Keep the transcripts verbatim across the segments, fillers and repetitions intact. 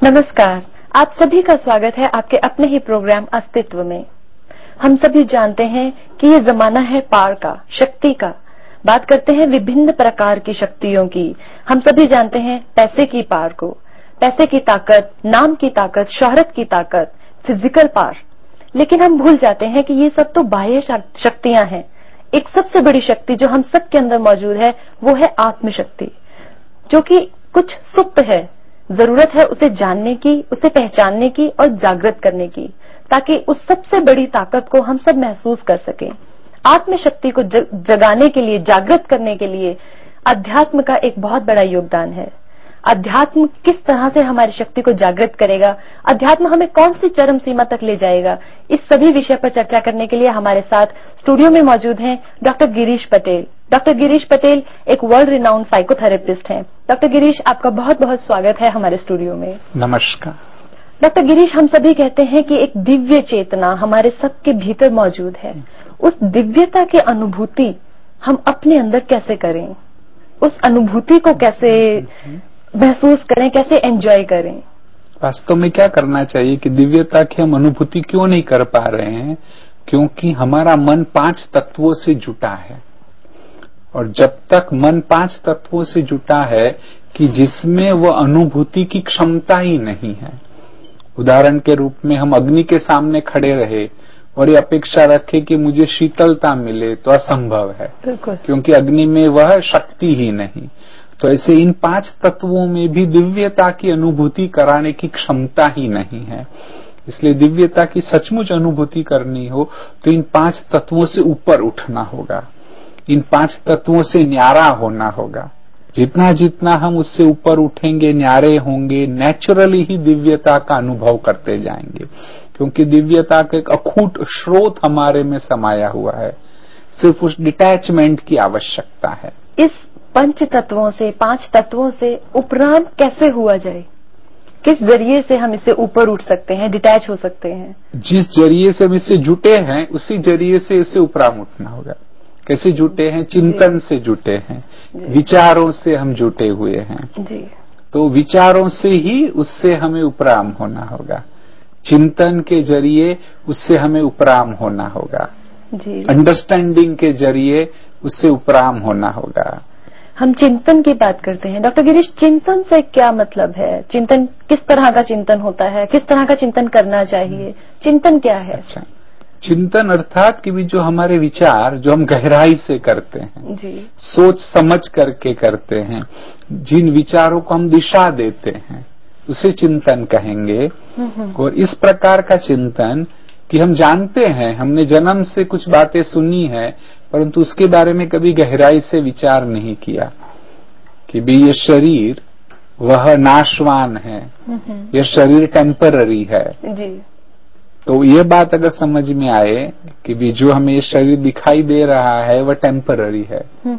नमस्कार, आप सभी का स्वागत है आपके अपने ही प्रोग्राम अस्तित्व में। हम सभी जानते हैं कि ये जमाना है पार का, शक्ति का। बात करते हैं विभिन्न प्रकार की शक्तियों की। हम सभी जानते हैं पैसे की पार को, पैसे की ताकत, नाम की ताकत, शोहरत की ताकत, फिजिकल पार। लेकिन हम भूल जाते हैं कि ये सब तो बाह्य शक्तियां हैं। एक सबसे बड़ी शक्ति जो हम सबके अंदर मौजूद है वो है आत्मशक्ति, जो कि कुछ सुप्त है। जरूरत है उसे जानने की, उसे पहचानने की और जागृत करने की, ताकि उस सबसे बड़ी ताकत को हम सब महसूस कर सकें। आत्मशक्ति को जगाने के लिए, जागृत करने के लिए अध्यात्म का एक बहुत बड़ा योगदान है। अध्यात्म किस तरह से हमारी शक्ति को जागृत करेगा, अध्यात्म हमें कौन सी चरम सीमा तक ले जाएगा, इस सभी विषय पर चर्चा करने के लिए हमारे साथ स्टूडियो में मौजूद हैं डॉक्टर गिरीश पटेल। डॉक्टर गिरीश पटेल एक वर्ल्ड रिनाउंड साइकोथेरेपिस्ट हैं। डॉक्टर गिरीश, आपका बहुत बहुत स्वागत है हमारे स्टूडियो में। नमस्कार। डॉक्टर गिरीश, हम सभी कहते हैं कि एक दिव्य चेतना हमारे सबके भीतर मौजूद है। उस दिव्यता की अनुभूति हम अपने अंदर कैसे करें, उस अनुभूति को कैसे महसूस करें, कैसे एंजॉय करें? वास्तव में क्या करना चाहिए कि दिव्यता की हम अनुभूति क्यों नहीं कर पा रहे हैं? क्योंकि हमारा मन पांच तत्वों से जुटा है, और जब तक मन पांच तत्वों से जुटा है कि जिसमें वो अनुभूति की क्षमता ही नहीं है। उदाहरण के रूप में हम अग्नि के सामने खड़े रहे और ये अपेक्षा रखें कि मुझे शीतलता मिले तो असंभव है, क्योंकि अग्नि में वह शक्ति ही नहीं। तो ऐसे इन पांच तत्वों में भी दिव्यता की अनुभूति कराने की क्षमता ही नहीं है। इसलिए दिव्यता की सचमुच अनुभूति करनी हो तो इन पांच तत्वों से ऊपर उठना होगा, इन पांच तत्वों से न्यारा होना होगा। जितना जितना हम उससे ऊपर उठेंगे, न्यारे होंगे, नेचुरली ही दिव्यता का अनुभव करते जाएंगे, क्योंकि दिव्यता का एक अखूट स्रोत हमारे में समाया हुआ है। सिर्फ उस डिटैचमेंट की आवश्यकता है। इस पंच तत्वों से, पांच तत्वों से उपरांत कैसे हुआ जाए? किस जरिए से हम इससे ऊपर उठ सकते हैं, डिटैच हो सकते हैं? जिस जरिए से हम इससे जुटे हैं उसी जरिए से इससे उपराम उठना होगा। कैसे जुटे हैं? चिंतन से जुटे हैं, विचारों से हम जुटे हुए हैं जी। तो विचारों से ही उससे हमें उपराम होना होगा, चिंतन के जरिए उससे हमें उपराम होना होगा जी। अंडरस्टैंडिंग के जरिए उससे उपराम होना होगा। हम चिंतन की बात करते हैं। डॉक्टर गिरीश, चिंतन से क्या मतलब है? चिंतन किस तरह का चिंतन होता है, किस तरह का चिंतन करना चाहिए, चिंतन क्या है? अच्छा, चिंतन अर्थात कि भी जो हमारे विचार जो हम गहराई से करते हैं जी। सोच समझ करके करते हैं, जिन विचारों को हम दिशा देते हैं उसे चिंतन कहेंगे। और इस प्रकार का चिंतन कि हम जानते हैं, हमने जन्म से कुछ बातें सुनी है, परंतु उसके बारे में कभी गहराई से विचार नहीं किया कि भी ये शरीर वह नाशवान है, यह शरीर टेम्पररी है जी। तो ये बात अगर समझ में आए कि भी जो हमें ये शरीर दिखाई दे रहा है वह टेम्पररी है,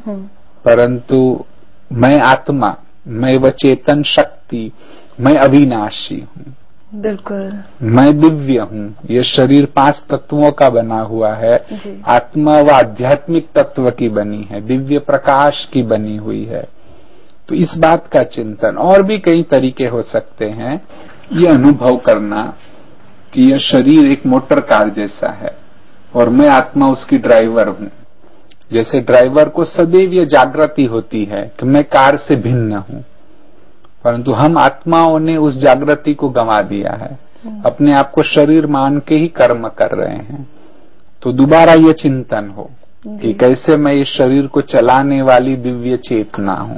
परंतु मैं आत्मा, मैं वह चेतन शक्ति, मैं अविनाशी हूँ, बिल्कुल मैं दिव्य हूँ। ये शरीर पांच तत्वों का बना हुआ है, आत्मा व आध्यात्मिक तत्व की बनी है, दिव्य प्रकाश की बनी हुई है। तो इस बात का चिंतन, और भी कई तरीके हो सकते हैं। ये अनुभव करना कि यह शरीर एक मोटर कार जैसा है और मैं आत्मा उसकी ड्राइवर हूँ। जैसे ड्राइवर को सदैव यह जागृति होती है कि मैं कार से भिन्न हूँ, परंतु हम आत्माओं ने उस जागृति को गंवा दिया है, अपने आप को शरीर मान के ही कर्म कर रहे हैं। तो दोबारा ये चिंतन हो कि कैसे मैं इस शरीर को चलाने वाली दिव्य चेतना हूँ।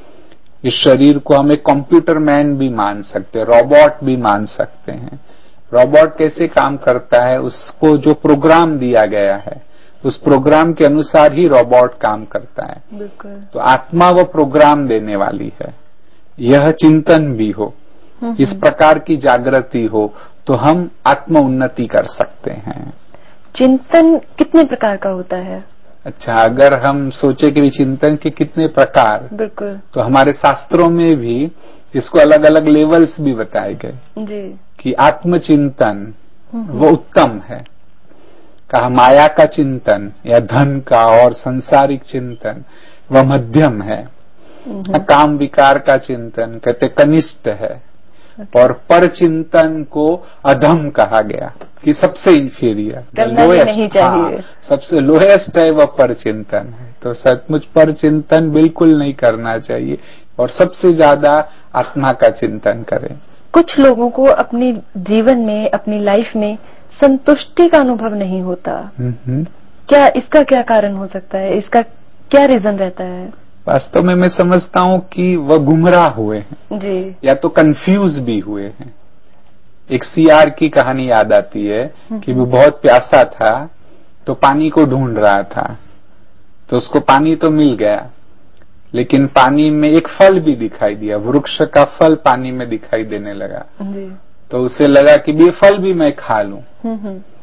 इस शरीर को हम एक कंप्यूटर मैन भी मान सकते हैं, रोबोट भी मान सकते हैं। रोबोट कैसे काम करता है? उसको जो प्रोग्राम दिया गया है उस प्रोग्राम के अनुसार ही रोबोट काम करता है। तो आत्मा वो प्रोग्राम देने वाली है। यह चिंतन भी हो, इस प्रकार की जागृति हो तो हम आत्म उन्नति कर सकते हैं। चिंतन कितने प्रकार का होता है? अच्छा, अगर हम सोचे कि चिंतन के कितने प्रकार, बिल्कुल, तो हमारे शास्त्रों में भी इसको अलग अलग लेवल्स भी बताए गए जी। कि आत्मचिंतन वो उत्तम है, कहा माया का चिंतन या धन का और संसारिक चिंतन वह मध्यम है, काम विकार का चिंतन कहते कनिष्ठ है, okay. और पर चिंतन को अधम कहा गया कि सबसे इंफीरियर, नहीं चाहिए। हाँ, सबसे लोएस्ट है वह पर चिंतन है। तो सचमुच पर चिंतन बिल्कुल नहीं करना चाहिए और सबसे ज्यादा आत्मा का चिंतन करें। कुछ लोगों को अपनी जीवन में, अपनी लाइफ में संतुष्टि का अनुभव नहीं होता। क्या इसका क्या कारण हो सकता है? इसका क्या रीजन रहता है? वास्तव में मैं समझता हूँ कि वह गुमराह हुए हैं जी, या तो कंफ्यूज भी हुए हैं। एक सियार की कहानी याद आती है कि वो बहुत प्यासा था तो पानी को ढूंढ रहा था, तो उसको पानी तो मिल गया लेकिन पानी में एक फल भी दिखाई दिया, वृक्ष का फल पानी में दिखाई देने लगा जी। तो उसे लगा कि ये फल भी मैं खा लूं।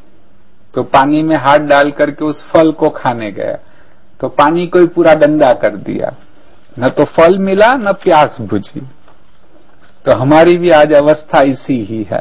तो पानी में हाथ डाल करके उस फल को खाने गया तो पानी को ही पूरा गंदा कर दिया, न तो फल मिला न प्यास बुझी। तो हमारी भी आज अवस्था इसी ही है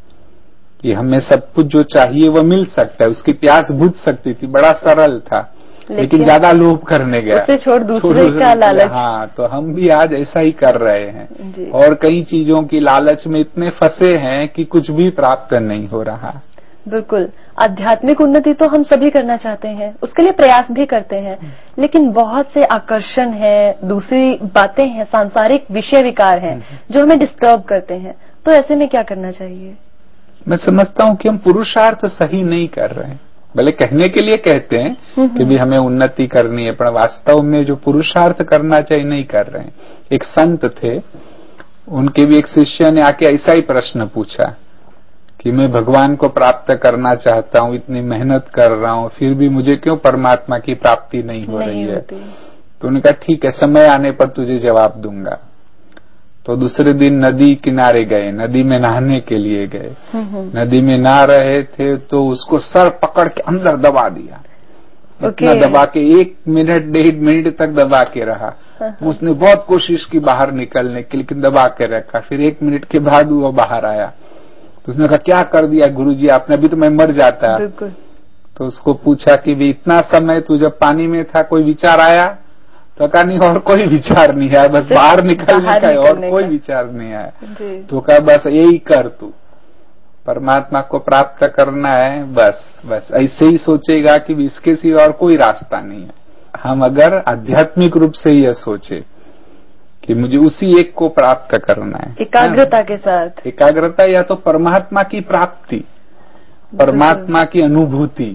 कि हमें सब कुछ जो चाहिए वह मिल सकता है, उसकी प्यास बुझ सकती थी, बड़ा सरल था, लेकिन, लेकिन ज्यादा लोभ करने गया, उसे छोड़ दूसरे का लालच। हाँ, तो हम भी आज ऐसा ही कर रहे हैं और कई चीजों की लालच में इतने फंसे हैं कि कुछ भी प्राप्त नहीं हो रहा। बिल्कुल, आध्यात्मिक उन्नति तो हम सभी करना चाहते हैं, उसके लिए प्रयास भी करते हैं, लेकिन बहुत से आकर्षण है, दूसरी बातें हैं, सांसारिक विषय विकार हैं जो हमें डिस्टर्ब करते हैं। तो ऐसे में क्या करना चाहिए? मैं समझता हूँ कि हम पुरुषार्थ सही नहीं कर रहे हैं। भले कहने के लिए कहते हैं कि भी हमें उन्नति करनी है, पर वास्तव में जो पुरुषार्थ करना चाहिए नहीं कर रहे हैं। एक संत थे, उनके भी एक शिष्य ने आके ऐसा ही प्रश्न पूछा कि मैं भगवान को प्राप्त करना चाहता हूँ, इतनी मेहनत कर रहा हूँ, फिर भी मुझे क्यों परमात्मा की प्राप्ति नहीं हो नहीं रही है? होती। तो उन्होंने कहा ठीक है, समय आने पर तुझे जवाब दूंगा। तो दूसरे दिन नदी किनारे गए, नदी में नहाने के लिए गए। नदी में नहा रहे थे तो उसको सर पकड़ के अंदर दबा दिया। इतना दबा के एक मिनट डेढ़ मिनट तक दबा के रहा। उसने बहुत कोशिश की बाहर निकलने की, लेकिन दबा के रखा। फिर एक मिनट के बाद वो बाहर आया तो उसने कहा क्या कर दिया गुरुजी आपने, अभी तो मैं मर जाता। तो उसको पूछा कि भी इतना समय तू जब पानी में था कोई विचार आया? तो कहा नहीं, और कोई विचार नहीं आया, बस बाहर निकलने का है, और कोई विचार नहीं आया। तो कहा बस यही कर, तू परमात्मा को प्राप्त करना है, बस बस ऐसे ही सोचेगा कि इसके सिवा और कोई रास्ता नहीं है। हम अगर आध्यात्मिक रूप से यह सोचे कि मुझे उसी एक को प्राप्त करना है, एकाग्रता के साथ, एकाग्रता या तो परमात्मा की प्राप्ति, परमात्मा की अनुभूति,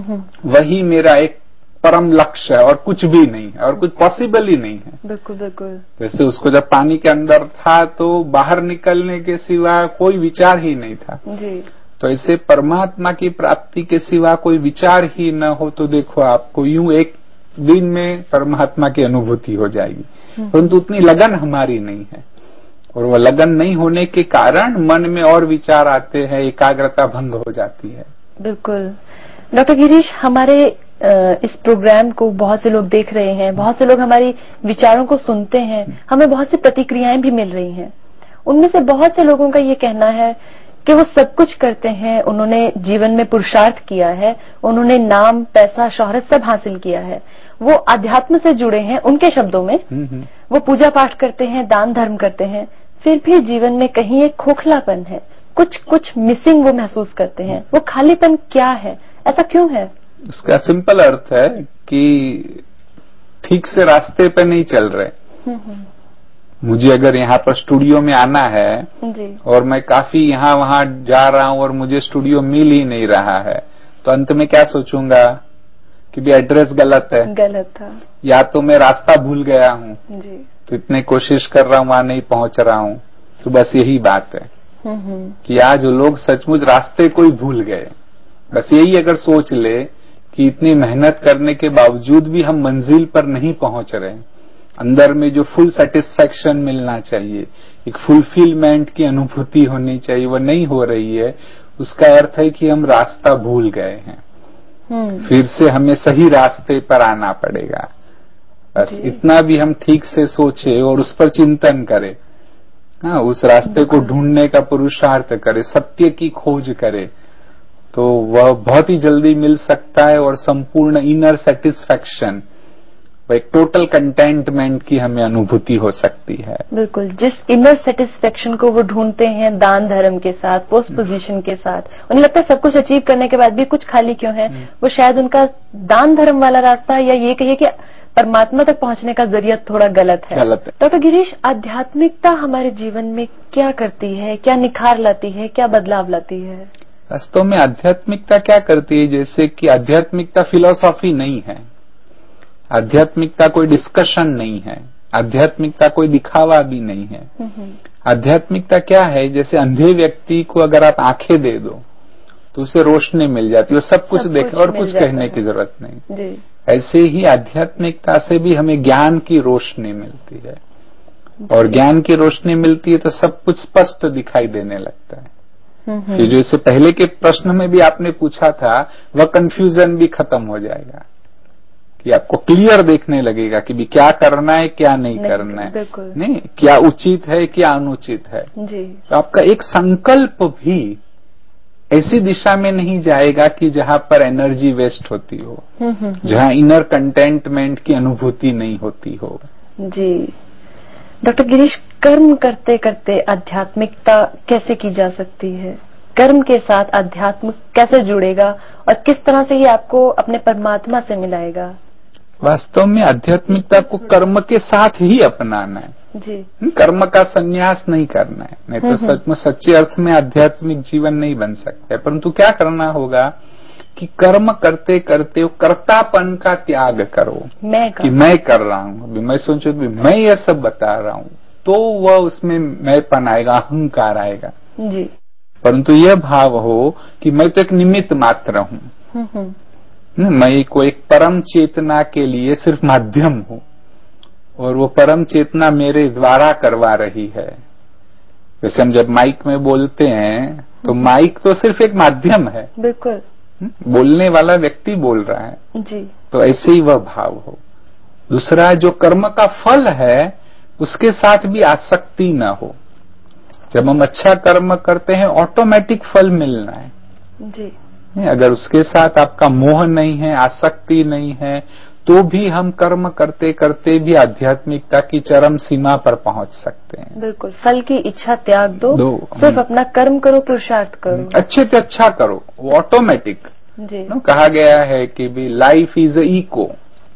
वही मेरा एक परम लक्ष्य है और कुछ भी नहीं है और कुछ पॉसिबल ही नहीं है। बिल्कुल बिल्कुल। वैसे उसको जब पानी के अंदर था तो बाहर निकलने के सिवा कोई विचार ही नहीं था जी। तो ऐसे परमात्मा की प्राप्ति के सिवा कोई विचार ही न हो तो देखो आपको यूं एक दिन में परमात्मा की अनुभूति हो जाएगी, परंतु उतनी लगन हमारी नहीं है और वह लगन नहीं होने के कारण मन में और विचार आते हैं, एकाग्रता भंग हो जाती है। बिल्कुल। डॉक्टर गिरीश, हमारे इस प्रोग्राम को बहुत से लोग देख रहे हैं, बहुत से लोग हमारी विचारों को सुनते हैं, हमें बहुत सी प्रतिक्रियाएं भी मिल रही हैं। उनमें से बहुत से लोगों का ये कहना है कि वो सब कुछ करते हैं, उन्होंने जीवन में पुरुषार्थ किया है, उन्होंने नाम, पैसा, शोहरत सब हासिल किया है, वो अध्यात्म से जुड़े हैं, उनके शब्दों में वो पूजा पाठ करते हैं, दान धर्म करते हैं, फिर भी जीवन में कहीं एक खोखलापन है, कुछ कुछ मिसिंग वो महसूस करते हैं। वो खालीपन क्या है, ऐसा क्यों है? इसका सिंपल अर्थ है कि ठीक से रास्ते पे नहीं चल रहे। मुझे अगर यहाँ पर स्टूडियो में आना है जी। और मैं काफी यहाँ वहाँ जा रहा हूँ और मुझे स्टूडियो मिल ही नहीं रहा है तो अंत में क्या सोचूंगा कि भी एड्रेस गलत है, गलत था, या तो मैं रास्ता भूल गया हूँ जी। तो इतने कोशिश कर रहा हूँ वहां नहीं पहुंच रहा हूँ। तो बस यही बात है कि आज लोग सचमुच रास्ते को ही भूल गए। बस यही अगर सोच ले कि इतनी मेहनत करने के बावजूद भी हम मंजिल पर नहीं पहुंच रहे, अंदर में जो फुल सेटिस्फैक्शन मिलना चाहिए, एक फुलफिलमेंट की अनुभूति होनी चाहिए, वो नहीं हो रही है, उसका अर्थ है कि हम रास्ता भूल गए हैं। फिर से हमें सही रास्ते पर आना पड़ेगा। बस इतना भी हम ठीक से सोचे और उस पर चिंतन करें, हाँ, उस रास्ते को ढूंढने का पुरुषार्थ करें, सत्य की खोज करें, तो वह बहुत ही जल्दी मिल सकता है और संपूर्ण इनर सेटिस्फैक्शन वो एक टोटल कंटेंटमेंट की हमें अनुभूति हो सकती है। बिल्कुल, जिस इनर सेटिस्फेक्शन को वो ढूंढते हैं दान धर्म के साथ, पोस्ट पोजीशन के साथ, उन्हें लगता है सब कुछ अचीव करने के बाद भी कुछ खाली क्यों है, वो शायद उनका दान धर्म वाला रास्ता, या ये कहिए कि परमात्मा तक पहुंचने का जरिया थोड़ा गलत है। गलत है। डॉक्टर गिरीश, आध्यात्मिकता हमारे जीवन में क्या करती है, क्या निखार लाती है, क्या बदलाव लाती है? वास्तव में आध्यात्मिकता क्या करती है, जैसे कि आध्यात्मिकता फिलॉसफी नहीं है, आध्यात्मिकता कोई डिस्कशन नहीं है, आध्यात्मिकता कोई दिखावा भी नहीं है। आध्यात्मिकता क्या है, जैसे अंधे व्यक्ति को अगर आप आंखें दे दो तो उसे रोशनी मिल जाती है, वो सब कुछ देखे और कुछ कहने की जरूरत नहीं जी। ऐसे ही आध्यात्मिकता से भी हमें ज्ञान की रोशनी मिलती है, और ज्ञान की रोशनी मिलती है तो सब कुछ स्पष्ट दिखाई देने लगता है। फिर जो इससे पहले के प्रश्न में भी आपने पूछा था, वह कंफ्यूजन भी खत्म हो जाएगा कि आपको क्लियर देखने लगेगा कि भी क्या करना है, क्या नहीं, नहीं करना है, नहीं क्या उचित है, क्या अनुचित है जी। तो आपका एक संकल्प भी ऐसी दिशा में नहीं जाएगा कि जहां पर एनर्जी वेस्ट होती हो, जहां इनर कंटेंटमेंट की अनुभूति नहीं होती हो जी। डॉक्टर गिरीश, कर्म करते करते आध्यात्मिकता कैसे की जा सकती है? कर्म के साथ अध्यात्म कैसे जुड़ेगा और किस तरह से ये आपको अपने परमात्मा से मिलाएगा? वास्तव में आध्यात्मिकता को कर्म के साथ ही अपनाना है जी। कर्म का संन्यास नहीं करना है, नहीं तो सच में सच्चे अर्थ में आध्यात्मिक जीवन नहीं बन सकता है। परंतु क्या करना होगा कि कर्म करते करते कर्तापन का त्याग करो, मैं कि मैं कर रहा हूँ, अभी मैं सोचू कि मैं ये सब बता रहा हूँ, तो वह उसमें मैंपन आएगा, अहंकार आएगा जी। परंतु यह भाव हो कि मैं तो एक निमित्त मात्र हूँ, मैं को एक परम चेतना के लिए सिर्फ माध्यम हूँ, और वो परम चेतना मेरे द्वारा करवा रही है। जैसे हम जब माइक में बोलते हैं तो माइक तो सिर्फ एक माध्यम है, बिल्कुल, बोलने वाला व्यक्ति बोल रहा है जी। तो ऐसे ही वह भाव हो। दूसरा, जो कर्म का फल है उसके साथ भी आसक्ति न हो। जब हम अच्छा कर्म करते हैं ऑटोमेटिक फल मिलना है जी। अगर उसके साथ आपका मोह नहीं है, आसक्ति नहीं है, तो भी हम कर्म करते करते भी आध्यात्मिकता की चरम सीमा पर पहुंच सकते हैं। बिल्कुल, फल की इच्छा त्याग दो, दो सिर्फ अपना कर्म करो, पुरुषार्थ करो, अच्छे से अच्छा करो, वो ऑटोमेटिक जी। कहा गया है कि भी लाइफ इज इको,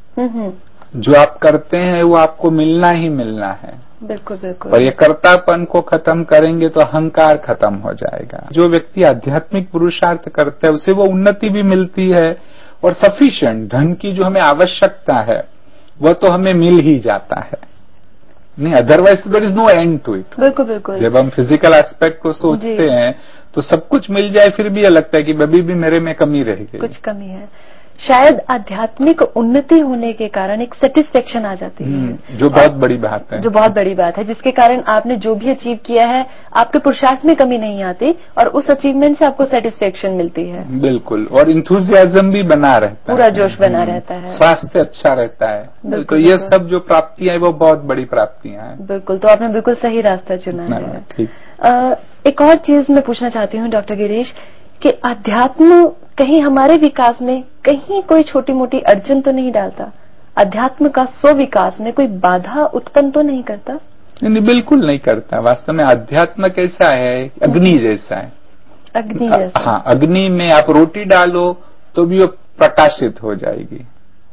जो आप करते हैं वो आपको मिलना ही मिलना है। बिल्कुल बिल्कुल। और ये कर्तापन को खत्म करेंगे तो अहंकार खत्म हो जाएगा। जो व्यक्ति आध्यात्मिक पुरुषार्थ करता है उसे वो उन्नति भी मिलती है, और सफिशिएंट धन की जो हमें आवश्यकता है वह तो हमें मिल ही जाता है, नहीं otherwise there is no end to it. बिल्कुल बिल्कुल। जब हम फिजिकल एस्पेक्ट को सोचते हैं तो सब कुछ मिल जाए फिर भी यह लगता है कि अभी भी मेरे में कमी रह गई, कुछ कमी है। शायद आध्यात्मिक उन्नति होने के कारण एक सेटिस्फेक्शन आ जाती है, जो बहुत बड़ी बात है, जो बहुत बड़ी बात है, जिसके कारण आपने जो भी अचीव किया है आपके पुरुषार्थ में कमी नहीं आती और उस अचीवमेंट से आपको सेटिस्फेक्शन मिलती है। बिल्कुल, और इंथुजियाज्म भी बना रहता है, पूरा जोश बना रहता है, स्वास्थ्य अच्छा रहता है। तो ये सब जो प्राप्तियां है वो बहुत बड़ी प्राप्तियां हैं। बिल्कुल, तो आपने बिल्कुल सही रास्ता चुना है। ठीक। एक और चीज मैं पूछना चाहती हूँ डॉक्टर गिरीश, कि अध्यात्म कहीं हमारे विकास में कहीं कोई छोटी मोटी अड़चन तो नहीं डालता? अध्यात्म का स्व विकास में कोई बाधा उत्पन्न तो नहीं करता? नहीं, बिल्कुल नहीं करता। वास्तव में अध्यात्म कैसा है, अग्नि जैसा है। अग्नि जैसा? हाँ, अग्नि में आप रोटी डालो तो भी वो प्रकाशित हो जाएगी,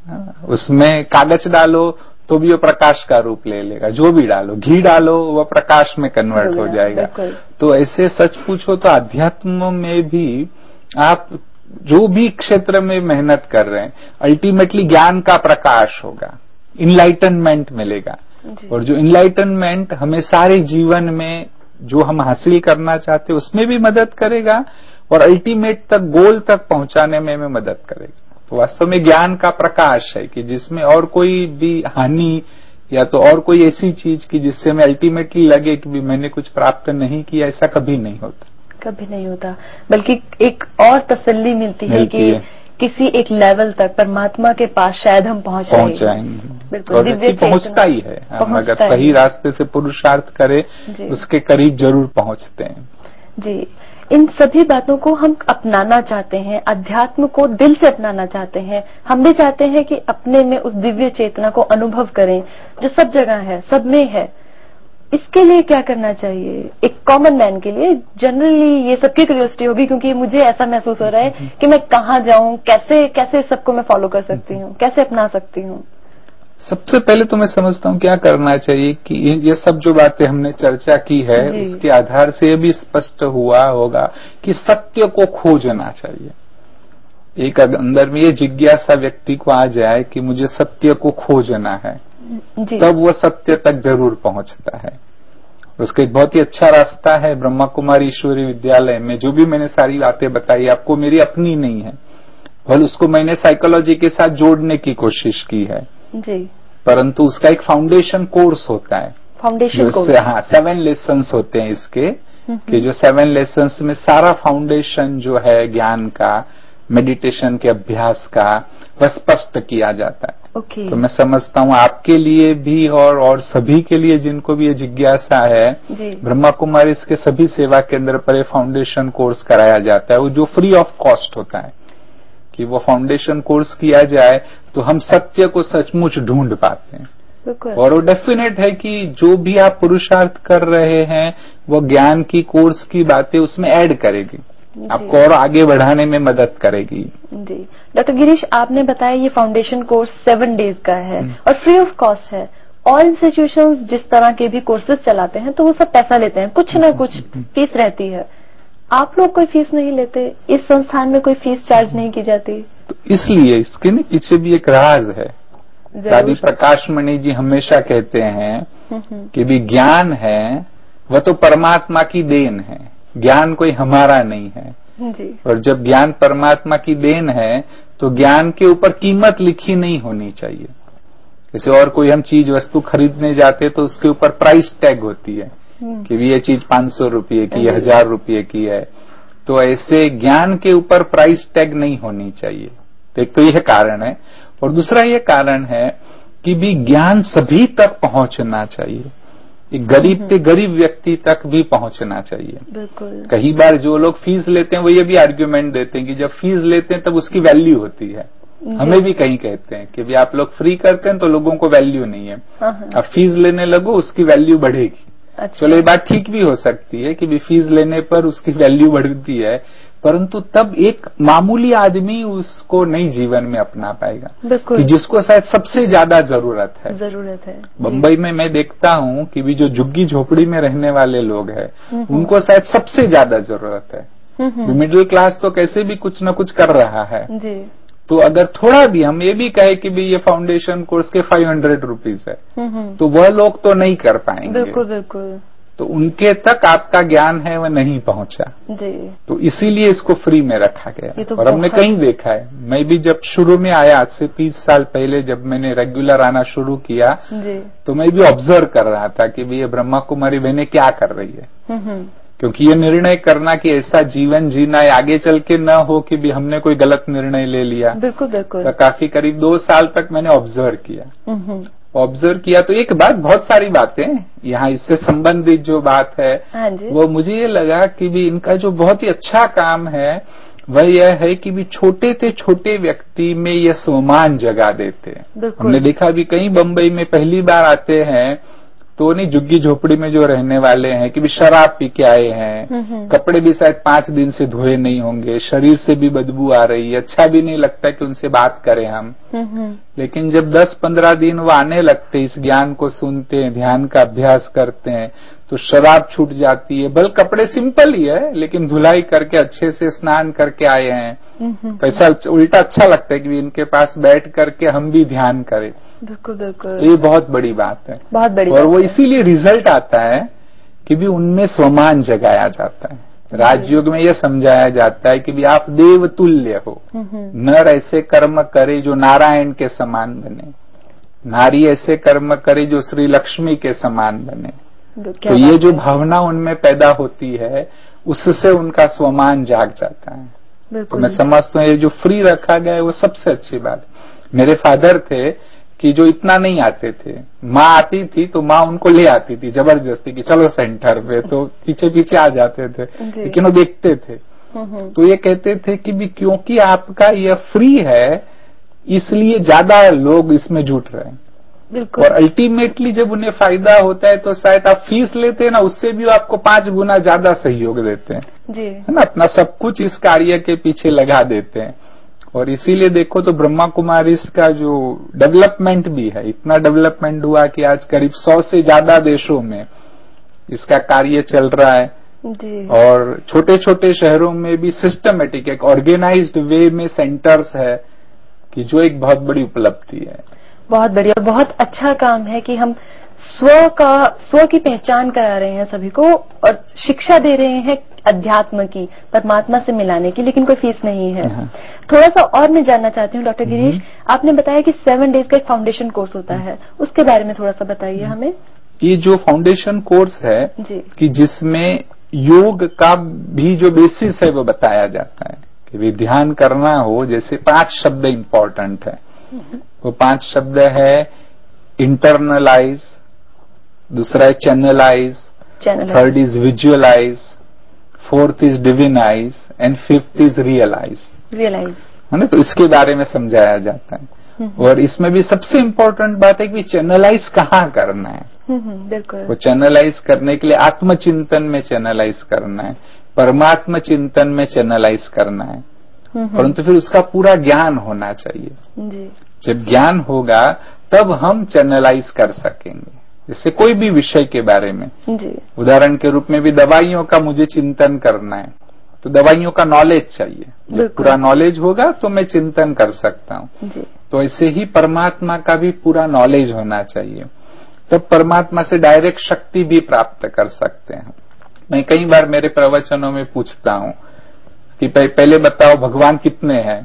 उसमें कागज डालो तो भी वो प्रकाश का रूप ले लेगा, जो भी डालो, घी डालो वो प्रकाश में कन्वर्ट हो जाएगा। तो ऐसे सच पूछो तो अध्यात्म में भी आप जो भी क्षेत्र में मेहनत कर रहे हैं अल्टीमेटली ज्ञान का प्रकाश होगा, इनलाइटनमेंट मिलेगा, और जो इनलाइटनमेंट हमें सारे जीवन में जो हम हासिल करना चाहते हैं उसमें भी मदद करेगा और अल्टीमेट तक गोल तक पहुंचाने में हमें मदद करेगा। तो वास्तव में ज्ञान का प्रकाश है कि जिसमें और कोई भी हानि या तो और कोई ऐसी चीज की जिससे हमें अल्टीमेटली लगे कि भी मैंने कुछ प्राप्त नहीं किया, ऐसा कभी नहीं होता। कभी नहीं होता, बल्कि एक और तसल्ली मिलती, मिलती है कि है। किसी एक लेवल तक परमात्मा के पास शायद हम पहुंच जाएंगे, और व्यक्ति पहुंचता ही है। हम अगर सही रास्ते से पुरुषार्थ करे उसके करीब जरूर पहुंचते हैं जी। इन सभी बातों को हम अपनाना चाहते हैं, अध्यात्म को दिल से अपनाना चाहते हैं, हम भी चाहते हैं कि अपने में उस दिव्य चेतना को अनुभव करें जो सब जगह है, सब में है। इसके लिए क्या करना चाहिए एक कॉमन मैन के लिए? जनरली ये सबकी क्यूरियोसिटी होगी, क्योंकि मुझे ऐसा महसूस हो रहा है कि मैं कहाँ जाऊं, कैसे कैसे सबको मैं फॉलो कर सकती हूँ, कैसे अपना सकती हूँ। सबसे पहले तो मैं समझता हूँ क्या करना चाहिए कि ये सब जो बातें हमने चर्चा की है उसके आधार से ये भी स्पष्ट हुआ होगा कि सत्य को खोजना चाहिए। एक अंदर में ये जिज्ञासा व्यक्ति को आ जाए कि मुझे सत्य को खोजना है, तब वो सत्य तक जरूर पहुंचता है। उसका एक बहुत ही अच्छा रास्ता है ब्रह्मा कुमारी ईश्वरी विद्यालय में। जो भी मैंने सारी बातें बताई आपको मेरी अपनी नहीं है, भले उसको मैंने साइकोलॉजी के साथ जोड़ने की कोशिश की है जी, परंतु उसका एक फाउंडेशन कोर्स होता है। फाउंडेशन कोर्स, हाँ, सेवन लेसन्स होते हैं इसके, कि जो सेवन लेसन्स में सारा फाउंडेशन जो है ज्ञान का, मेडिटेशन के अभ्यास का, वह स्पष्ट किया जाता है। okay. तो मैं समझता हूँ आपके लिए भी और और सभी के लिए जिनको भी ये जिज्ञासा है, ब्रह्मा कुमारी इसके सभी सेवा केंद्र पर ये फाउंडेशन कोर्स कराया जाता है, वो जो फ्री ऑफ कॉस्ट होता है। कि वो फाउंडेशन कोर्स किया जाए तो हम सत्य को सचमुच ढूंढ पाते हैं। और वो डेफिनेट है कि जो भी आप पुरुषार्थ कर रहे हैं वो ज्ञान की कोर्स की बातें उसमें ऐड करेगी, आपको और आगे बढ़ाने में मदद करेगी। जी डॉक्टर गिरीश, आपने बताया ये फाउंडेशन कोर्स सेवन डेज का है और फ्री ऑफ कॉस्ट है। ऑल इंस्टीट्यूशंस जिस तरह के भी कोर्सेज चलाते हैं तो वो सब पैसा लेते हैं, कुछ ना कुछ फीस रहती है। आप लोग कोई फीस नहीं लेते? इस संस्थान में कोई फीस चार्ज नहीं की जाती? तो इसलिए इसके न पीछे भी एक राज है। दादी प्रकाश मणि जी हमेशा कहते हैं कि भी ज्ञान है वह तो परमात्मा की देन है, ज्ञान कोई हमारा नहीं है जी। और जब ज्ञान परमात्मा की देन है तो ज्ञान के ऊपर कीमत लिखी नहीं होनी चाहिए। जैसे और कोई हम चीज वस्तु खरीदने जाते तो उसके ऊपर प्राइस टैग होती है कि भी ये चीज पांच सौ रुपये की, हजार रुपये की है। तो ऐसे ज्ञान के ऊपर प्राइस टैग नहीं होनी चाहिए। तो एक तो यह कारण है, और दूसरा यह कारण है कि भी ज्ञान सभी तक पहुंचना चाहिए, एक गरीब से गरीब व्यक्ति तक भी पहुंचना चाहिए। बिल्कुल। कई बार जो लोग फीस लेते हैं वो ये भी आर्ग्यूमेंट देते हैं कि जब फीस लेते हैं तब उसकी वैल्यू होती है। हमें भी कहीं कहते हैं कि भी आप लोग फ्री करते हैं तो लोगों को वैल्यू नहीं है, अब फीस लेने लगो उसकी वैल्यू बढ़ेगी। अच्छा। चलो ये बात ठीक भी हो सकती है कि भी फीस लेने पर उसकी वैल्यू बढ़ती है, परंतु तब एक मामूली आदमी उसको नई जीवन में अपना पाएगा कि जिसको शायद सबसे ज्यादा जरूरत है। जरूरत है। बम्बई में मैं देखता हूँ कि भी जो झुग्गी झोपड़ी में रहने वाले लोग हैं उनको शायद सबसे ज्यादा जरूरत है। मिडिल क्लास तो कैसे भी कुछ न कुछ कर रहा है जी। तो अगर थोड़ा भी हम ये भी कहे कि भी ये फाउंडेशन कोर्स के फाइव हंड्रेड रुपीज है तो वह लोग तो नहीं कर पाएंगे। बिल्कुल बिल्कुल। तो उनके तक आपका ज्ञान है वह नहीं पहुंचा जी। तो इसीलिए इसको फ्री में रखा गया। तो और हमने कहीं देखा है, मैं भी जब शुरू में आया आज से तीस साल पहले जब मैंने रेगुलर आना शुरू किया जी। तो मैं भी ऑब्जर्व कर रहा था कि भी ये ब्रह्मा कुमारी बहनें क्या कर रही है, क्योंकि ये निर्णय करना कि ऐसा जीवन जीना है आगे चल के न हो कि भी हमने कोई गलत निर्णय ले लिया। बिल्कुल बिल्कुल। तो काफी करीब दो साल तक मैंने ऑब्जर्व किया ऑब्जर्व किया तो एक बात, बहुत सारी बातें यहाँ इससे संबंधित जो बात है वो मुझे ये लगा कि भी इनका जो बहुत ही अच्छा काम है वह यह है कि भी छोटे से छोटे व्यक्ति में ये सम्मान जगा देते हैं। हमने देखा भी कहीं बम्बई में पहली बार आते हैं तो नहीं झुग्गी झोपड़ी में जो रहने वाले हैं कि भी शराब पी के आए हैं, कपड़े भी शायद पांच दिन से धोए नहीं होंगे, शरीर से भी बदबू आ रही है, अच्छा भी नहीं लगता कि उनसे बात करें हम। लेकिन जब दस पंद्रह दिन वो आने लगते, इस ज्ञान को सुनते हैं, ध्यान का अभ्यास करते हैं तो शराब छूट जाती है। बल कपड़े सिंपल ही है लेकिन धुलाई करके अच्छे से स्नान करके आए हैं तो ऐसा उल्टा अच्छा लगता है कि इनके पास बैठ करके हम भी ध्यान करें। बिल्कुल बिल्कुल। तो ये बहुत बड़ी बात है, बहुत बड़ी और वो इसीलिए रिजल्ट आता है कि भी उनमें सम्मान जगाया जाता है। राजयोग में यह समझाया जाता है कि भी आप देव तुल्य हो, नर ऐसे कर्म करे जो नारायण के समान बने, नारी ऐसे कर्म करे जो श्री लक्ष्मी के समान बने। तो ये जो भावना उनमें पैदा होती है उससे उनका सम्मान जाग जाता है। तो मैं समझता हूँ ये जो फ्री रखा गया है वो सबसे अच्छी बात। मेरे फादर थे कि जो इतना नहीं आते थे, माँ आती थी तो माँ उनको ले आती थी जबरदस्ती कि चलो सेंटर पे, तो पीछे पीछे आ जाते थे, लेकिन वो देखते थे। तो ये कहते थे कि भी क्योंकि आपका यह फ्री है इसलिए ज्यादा लोग इसमें जुट रहे हैं। बिल्कुल। और अल्टीमेटली जब उन्हें फायदा होता है तो शायद आप फीस लेते हैं ना, उससे भी आपको पांच गुना ज्यादा सहयोग देते हैं जी, है ना, अपना सब कुछ इस कार्य के पीछे लगा देते हैं। और इसीलिए देखो तो ब्रह्मा कुमारीज का जो डेवलपमेंट भी है, इतना डेवलपमेंट हुआ कि आज करीब सौ से ज्यादा देशों में इसका कार्य चल रहा है जी। और छोटे छोटे शहरों में भी सिस्टमेटिक एक ऑर्गेनाइज्ड वे में सेंटर्स है, कि जो एक बहुत बड़ी उपलब्धि है। बहुत बढ़िया और बहुत अच्छा काम है कि हम स्व का स्व की पहचान करा रहे हैं सभी को और शिक्षा दे रहे हैं अध्यात्म की, परमात्मा से मिलाने की, लेकिन कोई फीस नहीं है। थोड़ा सा और मैं जानना चाहती हूँ डॉक्टर गिरीश, आपने बताया कि सेवन डेज का एक फाउंडेशन कोर्स होता है, उसके बारे में थोड़ा सा बताइए हमें। ये जो फाउंडेशन कोर्स है जी, कि जिसमें योग का भी जो बेसिस है वो बताया जाता है कि भी ध्यान करना हो, जैसे पांच शब्द इंपॉर्टेंट है। वो पांच शब्द है इंटरनलाइज, दूसरा है channelize, third is visualize, fourth is divinize and fifth is realize. Realize है ना, तो इसके बारे में समझाया जाता है। और इसमें भी सबसे इम्पोर्टेंट बात है कि चैनलाइज कहाँ करना है। बिल्कुल। वो चैनलाइज करने के लिए आत्मचिंतन में चैनलाइज करना है, परमात्मा चिंतन में चैनलाइज करना है, परंतु फिर उसका पूरा ज्ञान होना चाहिए। जी। जब ज्ञान होगा तब हम चैनलाइज कर सकेंगे, जैसे कोई भी विषय के बारे में। जी। उदाहरण के रूप में भी दवाइयों का मुझे चिंतन करना है तो दवाइयों का नॉलेज चाहिए, जब पूरा नॉलेज होगा तो मैं चिंतन कर सकता हूँ। तो ऐसे ही परमात्मा का भी पूरा नॉलेज होना चाहिए, तब परमात्मा से डायरेक्ट शक्ति भी प्राप्त कर सकते हैं। मैं कई बार मेरे प्रवचनों में पूछता हूँ कि पहले बताओ भगवान कितने हैं।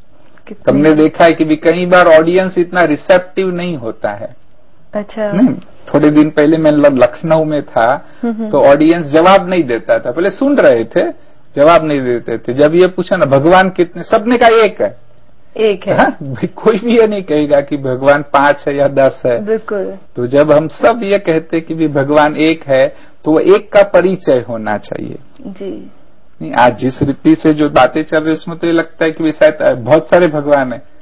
तुमने देखा है कि भी कई बार ऑडियंस इतना रिसेप्टिव नहीं होता है। अच्छा। नहीं, थोड़े दिन पहले मैं लखनऊ में था तो ऑडियंस जवाब नहीं देता था, पहले सुन रहे थे जवाब नहीं देते थे। जब ये पूछा ना भगवान कितने, सबने कहा एक है, एक है। हाँ? कोई भी ये नहीं कहेगा कि भगवान पांच है या दस है। बिल्कुल। तो जब हम सब ये कहते कि भी भगवान एक है तो वो एक का परिचय होना चाहिए। जी। नहीं, आज जिस रीति से जो बातें चल रही उसमें तो ये लगता है कि शायद बहुत सारे भगवान है,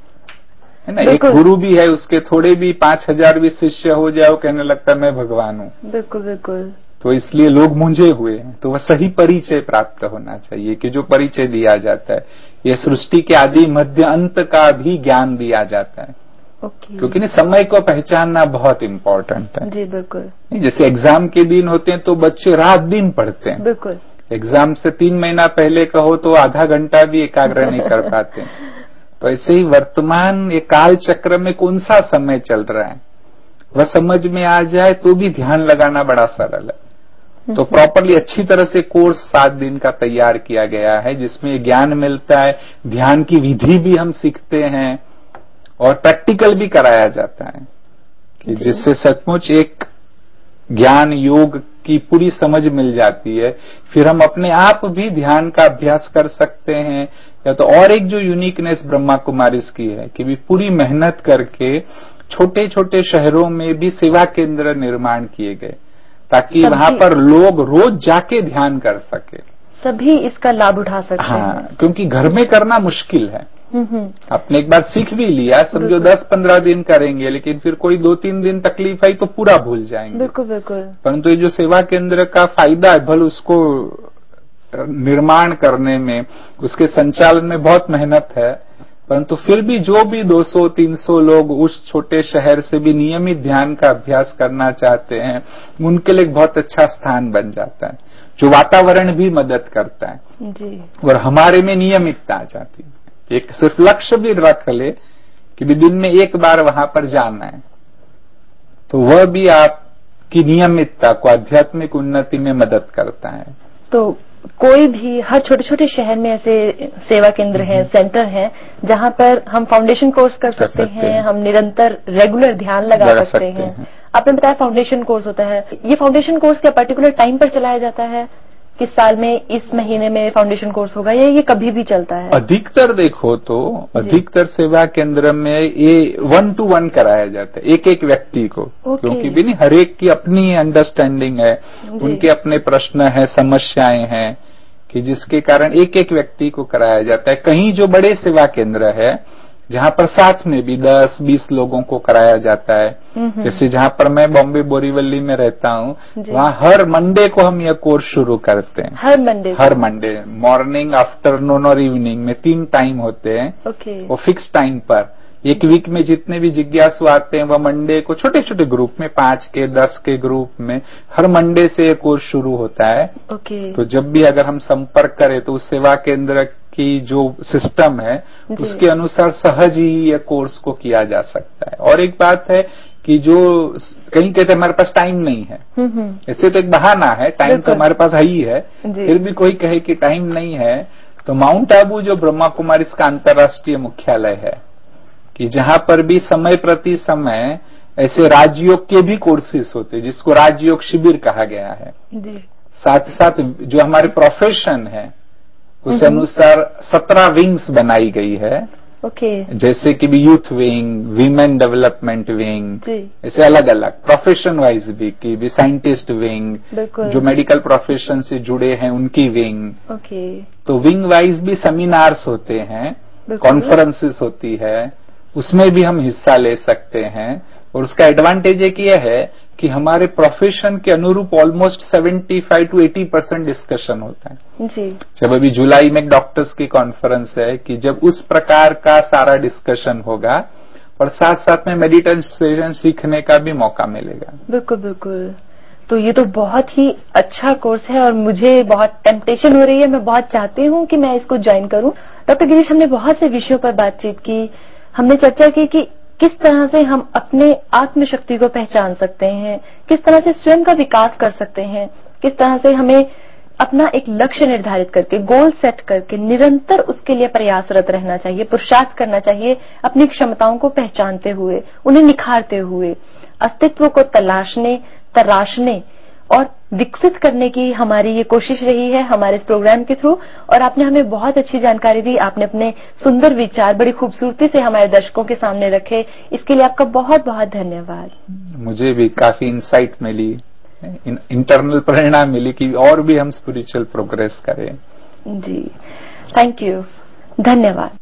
है ना। एक गुरु भी है, उसके थोड़े भी पांच हजार भी शिष्य हो जाए वो कहने लगता है मैं भगवान हूँ। बिल्कुल बिल्कुल। तो इसलिए लोग मुंझे हुए हैं। तो वह सही परिचय प्राप्त होना चाहिए कि जो परिचय दिया जाता है, ये सृष्टि के आदि मध्य अंत का भी ज्ञान दिया जाता है। ओके। क्योंकि नहीं, समय को पहचानना बहुत इम्पोर्टेंट है। जी बिल्कुल। जैसे एग्जाम के दिन होते हैं तो बच्चे रात दिन पढ़ते हैं। बिल्कुल। एग्जाम से तीन महीना पहले कहो तो आधा घंटा भी एकाग्र नहीं कर पाते। तो ऐसे ही वर्तमान ये काल चक्र में कौन सा समय चल रहा है वह समझ में आ जाए तो भी ध्यान लगाना बड़ा सरल है। तो प्रॉपरली अच्छी तरह से कोर्स सात दिन का तैयार किया गया है, जिसमें ज्ञान मिलता है, ध्यान की विधि भी हम सीखते हैं और प्रैक्टिकल भी कराया जाता है कि जिससे सचमुच एक ज्ञान योग की पूरी समझ मिल जाती है। फिर हम अपने आप भी ध्यान का अभ्यास कर सकते हैं। या तो और एक जो यूनिकनेस ब्रह्मा कुमारीज की है कि भी पूरी मेहनत करके छोटे छोटे शहरों में भी सेवा केंद्र निर्माण किए गए ताकि वहां पर लोग रोज जाके ध्यान कर सके, सभी इसका लाभ उठा सकते हाँ, हैं। क्योंकि घर में करना मुश्किल है। आपने एक बार सीख भी लिया, समझो दस पंद्रह दिन करेंगे, लेकिन फिर कोई दो तीन दिन तकलीफ आई तो पूरा भूल जाएंगे। बिल्कुल बिल्कुल। परंतु ये जो सेवा केंद्र का फायदा है, भले उसको निर्माण करने में, उसके संचालन में बहुत मेहनत है, परंतु फिर भी जो भी दो सौ तीन सौ लोग उस छोटे शहर से भी नियमित ध्यान का अभ्यास करना चाहते हैं, उनके लिए एक बहुत अच्छा स्थान बन जाता है। जो वातावरण भी मदद करता है जी। और हमारे में नियमितता आ जाती है। एक सिर्फ लक्ष्य भी रख ले कि भी दिन में एक बार वहां पर जाना है, तो वह भी आपकी नियमितता को आध्यात्मिक उन्नति में मदद करता है। तो कोई भी हर छोटे छोटे शहर में ऐसे सेवा केंद्र हैं, सेंटर हैं, जहां पर हम फाउंडेशन कोर्स कर, कर सकते हैं, हैं, हम निरंतर रेगुलर ध्यान लगा, लगा सकते, सकते हैं। हैं। आपने बताया फाउंडेशन कोर्स होता है, ये फाउंडेशन कोर्स क्या पर्टिकुलर टाइम पर चलाया जाता है, कि साल में इस महीने में फाउंडेशन कोर्स होगा या ये कभी भी चलता है? अधिकतर देखो तो अधिकतर सेवा केंद्र में ये वन टू वन कराया जाता है, एक एक व्यक्ति को, क्योंकि भी नहीं हर एक की अपनी अंडरस्टैंडिंग है, उनके अपने प्रश्न है, समस्याएं हैं, कि जिसके कारण एक एक व्यक्ति को कराया जाता है। कहीं जो बड़े सेवा केंद्र है जहां पर साथ में भी दस बीस लोगों को कराया जाता है, जैसे जहां पर मैं बॉम्बे बोरीवली में रहता हूँ, वहाँ हर मंडे को हम यह कोर्स शुरू करते हैं। हर मंडे हर मंडे मॉर्निंग, आफ्टरनून और इवनिंग में तीन टाइम होते हैं। ओके। वो फिक्स टाइम पर एक वीक में जितने भी जिज्ञासु आते हैं वह मंडे को छोटे छोटे ग्रुप में, पांच के दस के ग्रुप में हर मंडे से ये कोर्स शुरू होता है। ओके। तो जब भी अगर हम संपर्क करें तो उस सेवा केंद्र की जो सिस्टम है उसके अनुसार सहज ही ये कोर्स को किया जा सकता है। और एक बात है कि जो कहीं कहते हैं हमारे पास टाइम नहीं है, ऐसे तो एक बहाना है, टाइम तो हमारे पास है ही है, फिर भी कोई कहे कि टाइम नहीं है, तो माउंट आबू जो ब्रह्मा कुमारी इसका अंतर्राष्ट्रीय मुख्यालय है, कि जहां पर भी समय प्रति समय ऐसे राजयोग के भी कोर्सेज होते हैं, जिसको राजयोग शिविर कहा गया है। साथ साथ जो हमारे प्रोफेशन है उस अनुसार सत्रह विंग्स बनाई गई है। ओके। जैसे कि भी youth wing, women development wing, ऐसे अलग अलग प्रोफेशन वाइज भी, कि भी साइंटिस्ट विंग, जो मेडिकल प्रोफेशन से जुड़े हैं उनकी विंग। ओके। तो विंग वाइज भी सेमिनार्स होते हैं, कॉन्फ्रेंसेस होती है, उसमें भी हम हिस्सा ले सकते हैं। और उसका एडवांटेज एक ये है कि हमारे प्रोफेशन के अनुरूप ऑलमोस्ट पचहत्तर टू अस्सी परसेंट डिस्कशन होता है। जी। जब अभी जुलाई में डॉक्टर्स की कॉन्फ्रेंस है कि जब उस प्रकार का सारा डिस्कशन होगा और साथ साथ में मेडिटेशन सीखने का भी मौका मिलेगा। बिल्कुल बिल्कुल। तो ये तो बहुत ही अच्छा कोर्स है और मुझे बहुत टेम्पटेशन हो रही है, मैं बहुत चाहती हूँ कि मैं इसको ज्वाइन करूँ। डॉक्टर गिरीश, हमने बहुत से विषयों पर बातचीत की, हमने चर्चा की कि किस तरह से हम अपने आत्मशक्ति को पहचान सकते हैं, किस तरह से स्वयं का विकास कर सकते हैं, किस तरह से हमें अपना एक लक्ष्य निर्धारित करके, गोल सेट करके निरंतर उसके लिए प्रयासरत रहना चाहिए, पुरुषार्थ करना चाहिए, अपनी क्षमताओं को पहचानते हुए, उन्हें निखारते हुए, अस्तित्व को तलाशने, तराशने और विकसित करने की हमारी ये कोशिश रही है हमारे इस प्रोग्राम के थ्रू। और आपने हमें बहुत अच्छी जानकारी दी, आपने अपने सुंदर विचार बड़ी खूबसूरती से हमारे दर्शकों के सामने रखे, इसके लिए आपका बहुत बहुत धन्यवाद। मुझे भी काफी इंसाइट मिली, इंटरनल प्रेरणा मिली कि और भी हम स्पिरिचुअल प्रोग्रेस करें। जी, थैंक यू, धन्यवाद।